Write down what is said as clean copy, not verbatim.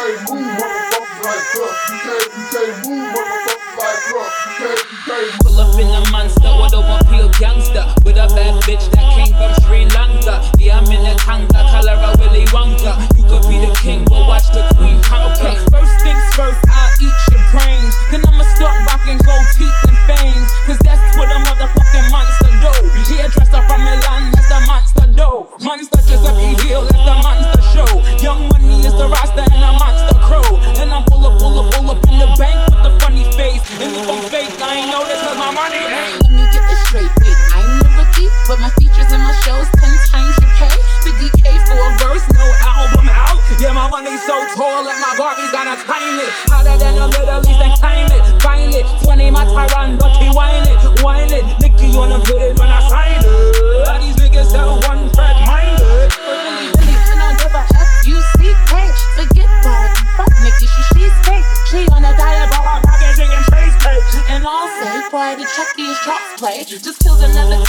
can't move, motherfuckers like club. You can't move, motherfuckers like club. You can't move. Pull up in a monster with a one-peel gangster, with a bad bitch that came from Sri Lanka. Yeah, I'm in the Tanga, color of Willy Wonka. You could be the king, but watch the queen conquer. First things first, I'll eat your brains. Then I'ma start rocking gold teeth and fangs, cause that's what a motherfucking monster do. Yeah, dressed up from Milan, that's the monster do. Monster just a big deal, that's the monster show. Young Money is the roster and a monster crow. And I'm pull up in the bank with the funny face. And if I'm fake, I ain't know this cause my money ain't. Let me get this straight, bitch. I'm the rookie, but my features and my shows 10 times your pay. 50K for a verse, no album out. Yeah, my money's so tall that my Barbie's gonna time it. Hotter than the Middle East and time it. Find it, 20 my Tyron, but he whine it. Nicky on the put it when I sign it. All these niggas tell one Fred minded. Really, and I'll give a F-U-C-K. Forget that, fuck Nikki, she's fake. She on a diet, but her packaging and trace cake. And I'll say, Friday, Chucky is Chop's play. Just killed another